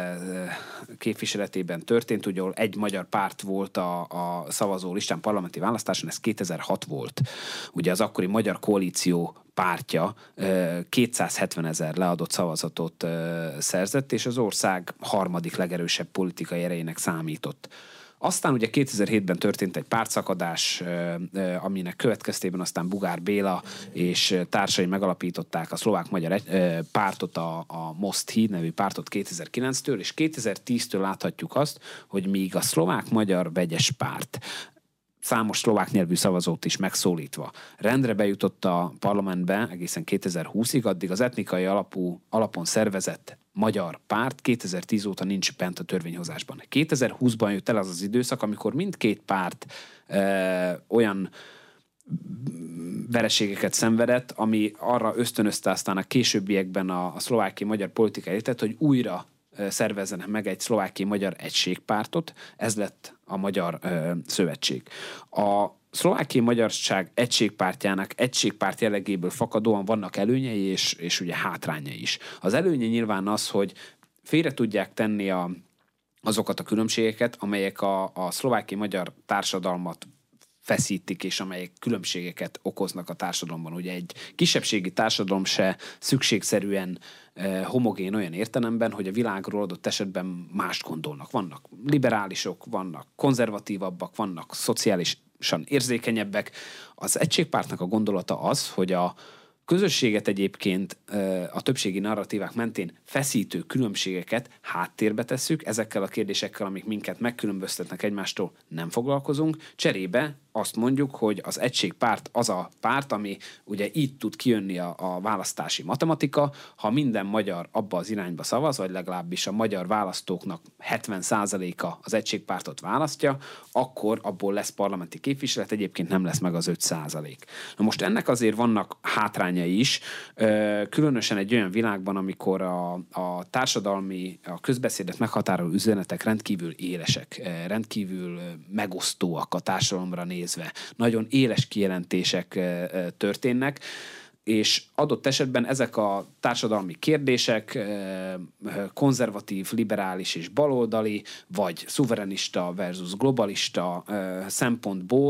képviseletében történt, ugye ahol egy magyar párt volt a, a szavazó listán parlamenti választáson, ez kétezer-hat volt. Ugye az akkori Magyar Koalíció pártja kétszázhetven ezer leadott szavazatot szerzett, és az ország harmadik legerősebb politikai erejének számított. Aztán ugye kétezer-hétben történt egy pártszakadás, aminek következtében aztán Bugár Béla és társai megalapították a szlovák-magyar pártot, a, a Most Híd nevű pártot kétezer-kilenctől, és kétezer-tíztől láthatjuk azt, hogy míg a szlovák-magyar vegyes párt számos szlovák nyelvű szavazót is megszólítva rendre bejutott a parlamentbe egészen kétezer-húszig, addig az etnikai alapú, alapon szervezett magyar párt kétezer-tíz óta nincs bent a törvényhozásban. kétezer-húszban jött el az az időszak, amikor mindkét párt e, olyan vereségeket szenvedett, ami arra ösztönözte aztán a későbbiekben a, a szlovákiai magyar politikai életet, hogy újra szervezzenek meg egy szlovákiai-magyar egységpártot, ez lett a Magyar ö, Szövetség. A szlovákiai magyarság egységpártjának egységpárt jellegéből fakadóan vannak előnyei és, és ugye hátrányai is. Az előnye nyilván az, hogy félre tudják tenni a, azokat a különbségeket, amelyek a, a szlovákiai magyar társadalmat feszítik, és amelyek különbségeket okoznak a társadalomban. Ugye egy kisebbségi társadalom se szükségszerűen eh, homogén olyan értelemben, hogy a világról adott esetben mást gondolnak. Vannak liberálisok, vannak konzervatívabbak, vannak szociálisan érzékenyebbek. Az egységpártnak a gondolata az, hogy a közösséget egyébként a többségi narratívák mentén feszítő különbségeket háttérbe tesszük, ezekkel a kérdésekkel, amik minket megkülönböztetnek egymástól, nem foglalkozunk. Cserébe azt mondjuk, hogy az egységpárt az a párt, ami ugye így tud kijönni a, a választási matematika, ha minden magyar abba az irányba szavaz, vagy legalábbis a magyar választóknak hetven százaléka az egységpártot választja, akkor abból lesz parlamenti képviselet, egyébként nem lesz meg az öt százalék. Na most ennek azért vannak hátrányai is, különösen egy olyan világban, amikor a, a társadalmi, a közbeszédet meghatározó üzenetek rendkívül élesek, rendkívül megosztóak a társadalomra nézve. Nagyon éles kijelentések történnek, és adott esetben ezek a társadalmi kérdések konzervatív, liberális és baloldali, vagy szuverenista versus globalista szempontból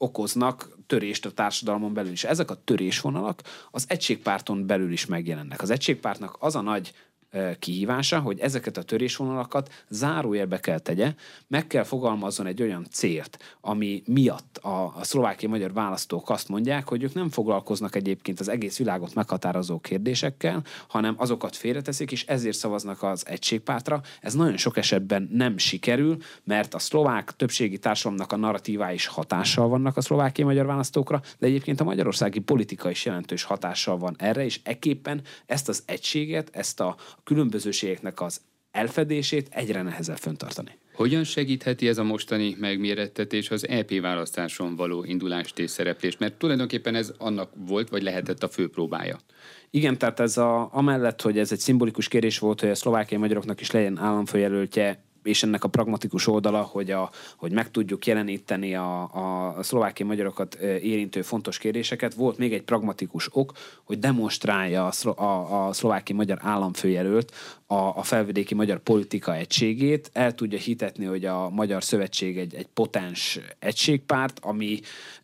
okoznak törést a társadalmon belül is. Ezek a törésvonalak az egységpárton belül is megjelennek. Az egységpártnak az a nagy kihívása, hogy ezeket a törésvonalakat zárójelbe kell tegye, meg kell fogalmazzon egy olyan célt, ami miatt a, a szlovákiai magyar választók azt mondják, hogy ők nem foglalkoznak egyébként az egész világot meghatározó kérdésekkel, hanem azokat félreteszik, és ezért szavaznak az egységpártra. Ez nagyon sok esetben nem sikerül, mert a szlovák többségi társadalomnak a narratívái is hatással vannak a szlovákiai magyar választókra, de egyébként a magyarországi politika is jelentős hatással van erre, és ekképpen ezt az egységet, ezt a különbözőségeknek az elfedését egyre nehezebb fenntartani. Hogyan segítheti ez a mostani megmérettetés az é pé választáson való indulást és szereplést? Mert tulajdonképpen ez annak volt, vagy lehetett a fő próbája. Igen, tehát ez a, amellett, hogy ez egy szimbolikus kérés volt, hogy a szlovákiai magyaroknak is legyen államfőjelöltje, és ennek a pragmatikus oldala, hogy, a, hogy meg tudjuk jeleníteni a, a szlovákiai magyarokat érintő fontos kérdéseket. Volt még egy pragmatikus ok, hogy demonstrálja a, a, a szlovákiai magyar államfőjelölt a, a felvidéki magyar politika egységét, el tudja hitetni, hogy a Magyar Szövetség egy, egy potens egységpárt, ami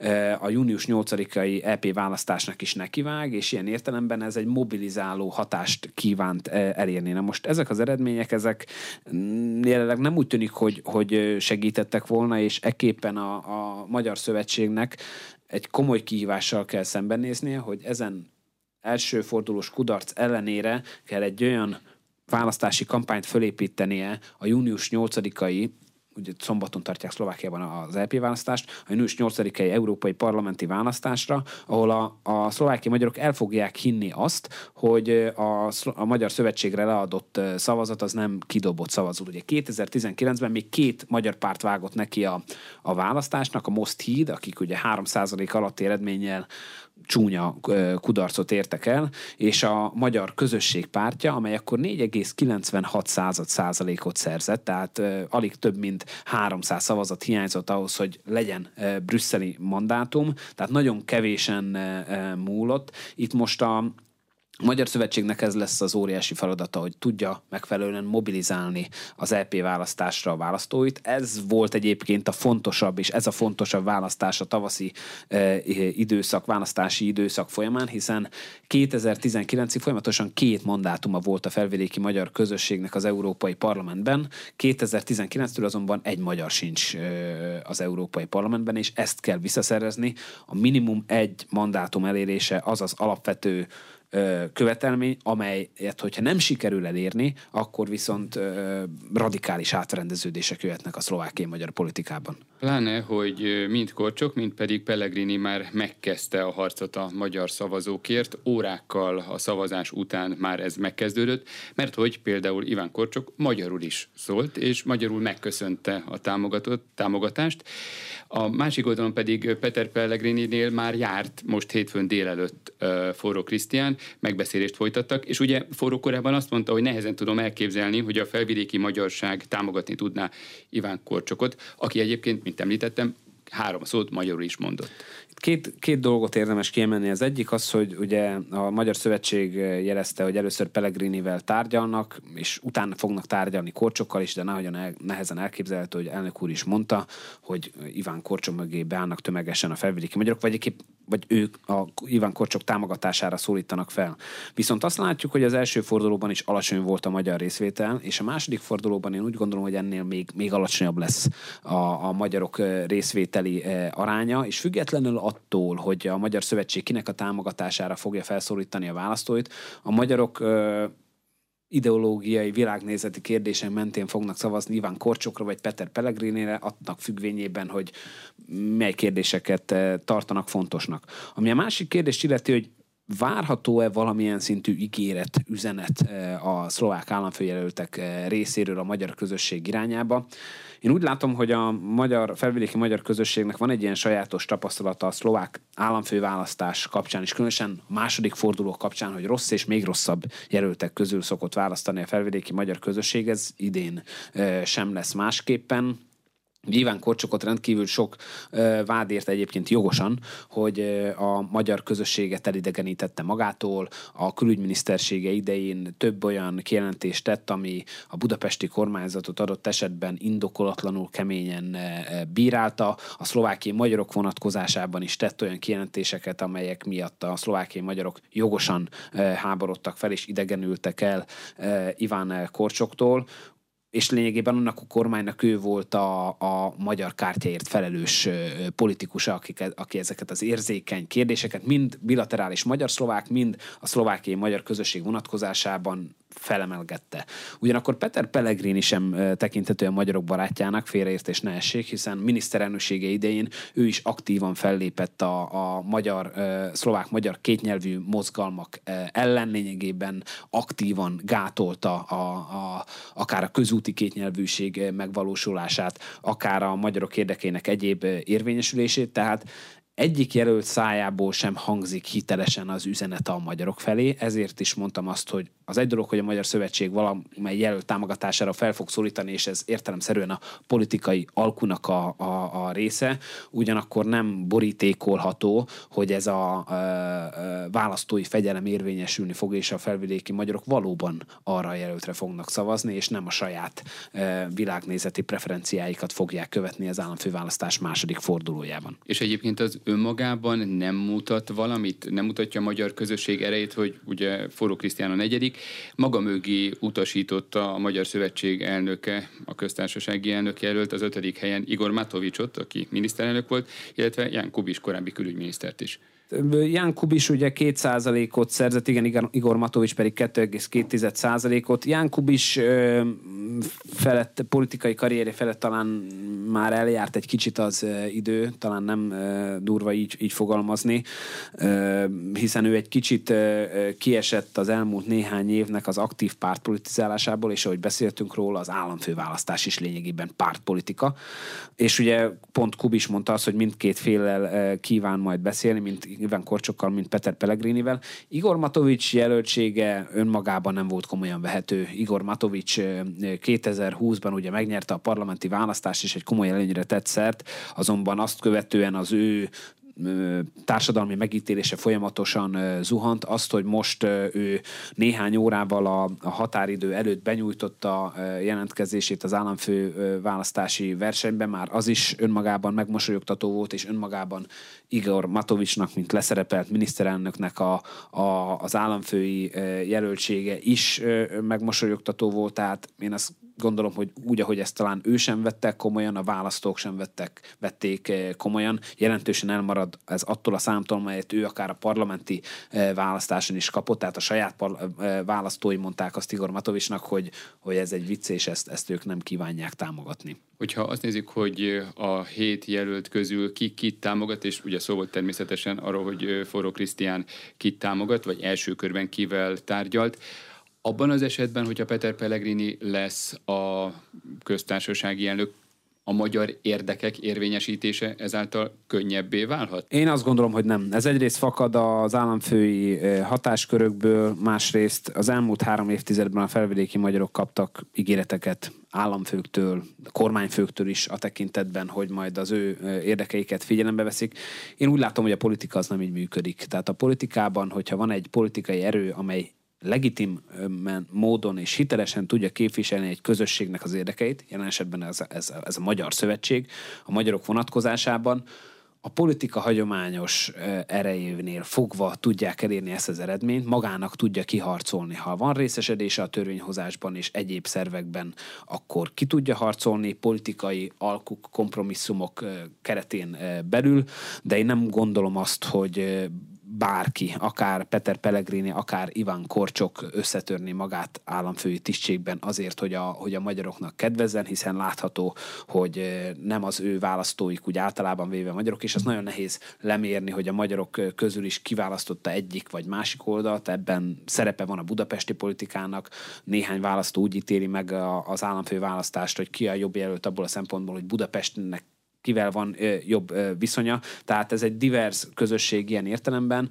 a június nyolcadikai é pé választásnak is nekivág, és ilyen értelemben ez egy mobilizáló hatást kívánt elérni. Na most ezek az eredmények, ezek jelenleg nem úgy tűnik, hogy, hogy segítettek volna, és ekképpen a, a Magyar Szövetségnek egy komoly kihívással kell szembenéznie, hogy ezen első fordulós kudarc ellenére kell egy olyan választási kampányt fölépítenie a június nyolcadikai, ugye szombaton tartják Szlovákiában az é pé választást, a június nyolcadikai európai parlamenti választásra, ahol a, a szlovákiai magyarok el fogják hinni azt, hogy a, a Magyar Szövetségre leadott szavazat az nem kidobott szavazat. Ugye kétezer-tizenkilencben még két magyar párt vágott neki a, a választásnak, a Most Híd, akik ugye három százalék alatti eredménnyel csúnya kudarcot értek el, és a Magyar Közösség Pártja, amely akkor négy egész kilencvenhat százalékot szerzett, tehát uh, alig több mint háromszáz szavazat hiányzott ahhoz, hogy legyen uh, brüsszeli mandátum, tehát nagyon kevésen uh, múlott. Itt most a A Magyar Szövetségnek ez lesz az óriási feladata, hogy tudja megfelelően mobilizálni az é pé választásra a választóit. Ez volt egyébként a fontosabb, és ez a fontosabb választás a tavaszi eh, időszak, választási időszak folyamán, hiszen kétezer-tizenkilencig folyamatosan két mandátuma volt a felvidéki magyar közösségnek az Európai Parlamentben. kétezer-tizenkilenctől azonban egy magyar sincs eh, az Európai Parlamentben, és ezt kell visszaszerezni. A minimum egy mandátum elérése az az alapvető követelmény, amelyet, hogyha nem sikerül elérni, akkor viszont ö, radikális átrendeződések jöhetnek a szlovákiai magyar politikában. Pláne, hogy mind Korcsok, mind pedig Pellegrini már megkezdte a harcot a magyar szavazókért, órákkal a szavazás után már ez megkezdődött, mert hogy például Iván Korcsok magyarul is szólt, és magyarul megköszönte a támogatott, támogatást. A másik oldalon pedig Peter Pellegrininél már járt most hétfőn délelőtt uh, Forró Krisztián, megbeszélést folytattak, és ugye Forró korábban azt mondta, hogy nehezen tudom elképzelni, hogy a felvidéki magyarság támogatni tudná Iván Korcsokot, aki egyébként, mint említettem, három szót magyarul is mondott. Két, két dolgot érdemes kiemelni. Az egyik az, hogy ugye a Magyar Szövetség jelezte, hogy először Pellegrinivel tárgyalnak, és utána fognak tárgyalni Korcsokkal is, de nagyon el, nehezen elképzelhető, hogy elnök úr is mondta, hogy Iván Korcsok mögé beállnak tömegesen a felvidéki magyarok, vagy épp vagy ők a Iván Korcsok támogatására szólítanak fel. Viszont azt látjuk, hogy az első fordulóban is alacsony volt a magyar részvétel, és a második fordulóban én úgy gondolom, hogy ennél még, még alacsonyabb lesz a, a magyarok részvételi aránya, és függetlenül attól, hogy a Magyar Szövetség kinek a támogatására fogja felszólítani a választóit, a magyarok ideológiai, világnézeti kérdések mentén fognak szavazni Iván Korcsokra vagy Peter Pellegrinire, annak függvényében, hogy mely kérdéseket tartanak fontosnak. Ami a másik kérdést illeti, hogy várható-e valamilyen szintű ígéret, üzenet a szlovák államfőjelöltek részéről a magyar közösség irányába? Én úgy látom, hogy a magyar, felvidéki magyar közösségnek van egy ilyen sajátos tapasztalata a szlovák államfőválasztás kapcsán, és különösen a második forduló kapcsán, hogy rossz és még rosszabb jelöltek közül szokott választani a felvidéki magyar közösség, ez idén sem lesz másképpen. Iván Korcsokot rendkívül sok uh, vádért egyébként jogosan, hogy uh, a magyar közösséget elidegenítette magától. A külügyminisztersége idején több olyan kijelentést tett, ami a budapesti kormányzatot adott esetben indokolatlanul keményen uh, bírálta. A szlovákiai magyarok vonatkozásában is tett olyan kijelentéseket, amelyek miatt a szlovákiai magyarok jogosan uh, háborodtak fel és idegenültek el uh, Iván Korcsoktól. És lényegében annak a kormánynak ő volt a, a magyar kártyáért felelős politikusa, aki, aki ezeket az érzékeny kérdéseket mind bilaterális magyar-szlovák, mind a szlovákiai magyar közösség vonatkozásában felemelgette. Ugyanakkor Peter Pellegrini sem tekinthető a magyarok barátjának, félreértés ne essék, hiszen miniszterelnöksége idején ő is aktívan fellépett a, a magyar, szlovák-magyar kétnyelvű mozgalmak ellen, lényegében aktívan gátolta a, a, akár a közúti kétnyelvűség megvalósulását, akár a magyarok érdekének egyéb érvényesülését, tehát egyik jelölt szájából sem hangzik hitelesen az üzenet a magyarok felé, ezért is mondtam azt, hogy az egy dolog, hogy a Magyar Szövetség valamely jelölt támogatására fel fog szólítani, és ez értelemszerűen a politikai alkunak a, a, a része, ugyanakkor nem borítékolható, hogy ez a, a, a választói fegyelem érvényesülni fog, és a felvidéki magyarok valóban arra a jelöltre fognak szavazni, és nem a saját a, világnézeti preferenciáikat fogják követni az államfőválasztás második fordulójában. És egyébként az önmagában nem mutat valamit, nem mutatja a magyar közösség erejét, hogy ugye Forró Krisztián a negyedik, maga mögé utasította a Magyar Szövetség elnöke, a köztársasági elnök jelölt az ötödik helyen Igor Matovicsot, aki miniszterelnök volt, illetve Ján Kubiš korábbi külügyminisztert is. Ján Kubiš ugye két százalékot szerzett, igen, Igor Matovics pedig kettő egész két százalékot. Ján Kubiš felett, politikai karrierje felett talán már eljárt egy kicsit az idő, talán nem durva így, így fogalmazni, hiszen ő egy kicsit kiesett az elmúlt néhány évnek az aktív pártpolitizálásából, és ahogy beszéltünk róla, az államfőválasztás is lényegében pártpolitika. És ugye pont Kubiš mondta azt, hogy mindkét féllel kíván majd beszélni, mint Iván Korcsokkal, mint Peter Pellegrinivel. Igor Matovics jelöltsége önmagában nem volt komolyan vehető. Igor Matovics kétezer-húszban ugye megnyerte a parlamenti választást, és egy komoly előnyre tett szert, azonban azt követően az ő társadalmi megítélése folyamatosan zuhant. Azt, hogy most ő néhány órával a, a határidő előtt benyújtotta jelentkezését az államfő választási versenyben, már az is önmagában megmosolyogtató volt, és önmagában Igor Matovicsnak, mint leszerepelt miniszterelnöknek a, a, az államfői jelöltsége is megmosolyogtató volt, tehát én azt gondolom, hogy úgy, ahogy ezt talán ő sem vettek komolyan, a választók sem vettek, vették komolyan, jelentősen elmarad ez attól a számtól, melyet ő akár a parlamenti választáson is kapott, tehát a saját par- választói mondták azt Igor Matovicsnak, hogy, hogy ez egy vicc, és ezt, ezt ők nem kívánják támogatni. Hogyha azt nézzük, hogy a hét jelölt közül ki kit támogat, és ugye szó volt természetesen arról, hogy Forró Krisztián kit támogat, vagy első körben kivel tárgyalt, abban az esetben, hogyha Peter Pellegrini lesz a köztársasági elnök, a magyar érdekek érvényesítése ezáltal könnyebbé válhat? Én azt gondolom, hogy nem. Ez egyrészt fakad az államfői hatáskörökből, másrészt az elmúlt három évtizedben a felvidéki magyarok kaptak ígéreteket államfőktől, kormányfőktől is a tekintetben, hogy majd az ő érdekeiket figyelembe veszik. Én úgy látom, hogy a politika az nem így működik. Tehát a politikában, hogyha van egy politikai erő, amely legitim módon és hitelesen tudja képviselni egy közösségnek az érdekeit, jelen esetben ez, ez, ez a Magyar Szövetség, a magyarok vonatkozásában, a politika hagyományos erejénél fogva tudják elérni ezt az eredményt, magának tudja kiharcolni. Ha van részesedése a törvényhozásban és egyéb szervekben, akkor ki tudja harcolni politikai alkuk, kompromisszumok keretén belül, de én nem gondolom azt, hogy bárki, akár Peter Pellegrini, akár Iván Korcsok összetörni magát államfői tisztségben azért, hogy a, hogy a magyaroknak kedvezzen, hiszen látható, hogy nem az ő választóik úgy általában véve magyarok, és az nagyon nehéz lemérni, hogy a magyarok közül is kiválasztotta egyik vagy másik oldalt, ebben szerepe van a budapesti politikának, néhány választó úgy ítéli meg az államfő választást, hogy ki a jobb jelölt abból a szempontból, hogy Budapestnek kivel van ö, jobb ö, viszonya. Tehát ez egy divers közösség ilyen értelemben.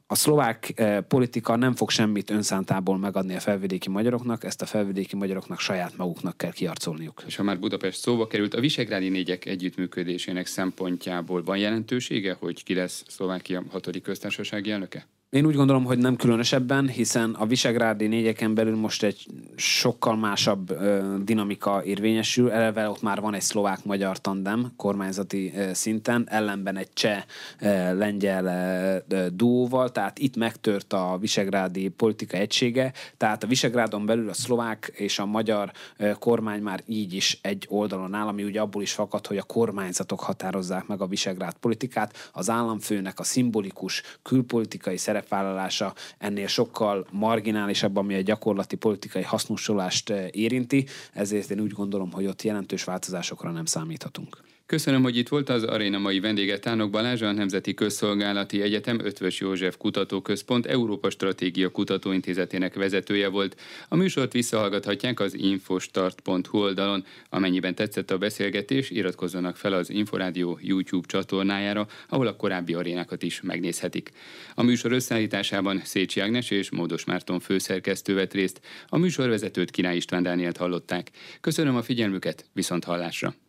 A szlovák eh, politika nem fog semmit önszántából megadni a felvidéki magyaroknak, ezt a felvidéki magyaroknak saját maguknak kell kiharcolniuk. És ha már Budapest szóba került, a visegrádi négyek együttműködésének szempontjából van jelentősége, hogy ki lesz Szlovákia hatodik köztársasági elnöke? Én úgy gondolom, hogy nem különösebben, hiszen a visegrádi négyeken belül most egy sokkal másabb ö, dinamika érvényesül. Eleve ott már van egy szlovák-magyar tandem kormányzati ö, szinten, ellenben egy cseh-lengyel duóval, tehát itt megtört a visegrádi politika egysége, tehát a Visegrádon belül a szlovák és a magyar ö, kormány már így is egy oldalon áll, ami ugye abból is fakad, hogy a kormányzatok határozzák meg a Visegrád politikát, az államfőnek a szimbolikus külpolitikai szerep vállalása ennél sokkal marginálisabb, ami a gyakorlati politikai hasznosulást érinti, ezért én úgy gondolom, hogy ott jelentős változásokra nem számíthatunk. Köszönöm, hogy itt volt az aréna mai vendége Tánok Balázs, a Nemzeti Közszolgálati Egyetem Eötvös József Kutatóközpont Európa Stratégia Kutatóintézetének vezetője volt. A műsort visszahallgathatják az infostart pont hu oldalon. Amennyiben tetszett a beszélgetés, iratkozzanak fel az Inforádió YouTube csatornájára, ahol a korábbi arénákat is megnézhetik. A műsor összeállításában Szécsi Ágnes és Módos Márton főszerkesztő vett részt, a műsorvezetőt Király István Dánielt hallották. Köszönöm a figyelmüket, viszont hallásra!